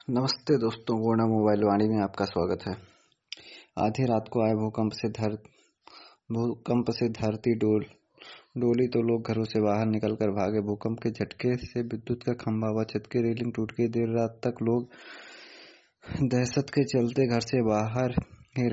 नमस्ते दोस्तों, पूर्णा मोबाइल वाणी में आपका स्वागत है। आधी रात को आए भूकंप से धरती डोली तो लोग घरों से बाहर निकलकर भागे। भूकंप के झटके से विद्युत का खंभा व छत की रेलिंग टूट गई। देर रात तक लोग दहशत के चलते घर से बाहर ही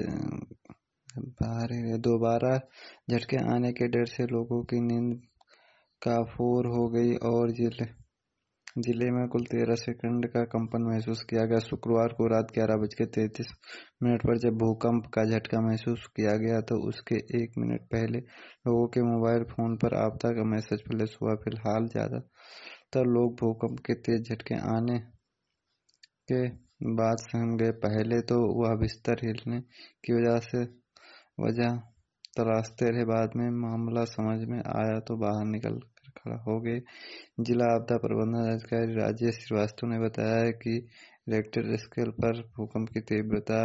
रहे। दोबारा झटके आने के डर से लोगों की नींद काफूर हो गई और जिले में कुल 13 सेकंड का कंपन महसूस किया गया। शुक्रवार को रात 11:33 पर जब भूकंप का झटका महसूस किया गया तो उसके 1 मिनट पहले लोगों के मोबाइल फोन पर आपदा का मैसेज फ्लैश हुआ। फिलहाल ज्यादातर लोग भूकंप के तेज झटके आने के बाद सहम गए। पहले तो वह बिस्तर हिलने की वजह तलाशते रहे। बाद में मामला समझ में आया तो बाहर निकल कर खड़ा हो गए। जिला आपदा प्रबंधन अधिकारी राजेश श्रीवास्तव ने बताया कि रिक्टर स्केल पर भूकंप की तीव्रता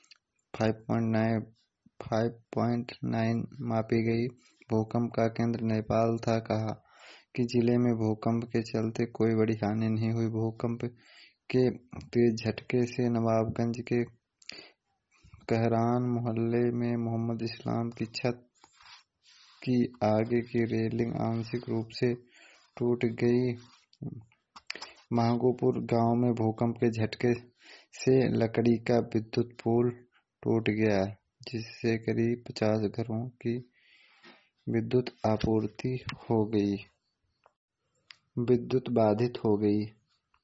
5.9 मापी गई। भूकंप का केंद्र नेपाल था। कहा कि जिले में भूकंप के चलते कोई बड़ी हानि नहीं हुई। भूकंप के तेज झटके से नवाबगंज के कहरान मोहल्ले में मोहम्मद इस्लाम की छत की आगे की रेलिंग आंशिक रूप से टूट गई। मांगोपुर गांव में भूकंप के झटके से लकड़ी का विद्युत पोल टूट गया, जिससे करीब 50 घरों की विद्युत आपूर्ति बाधित हो गई।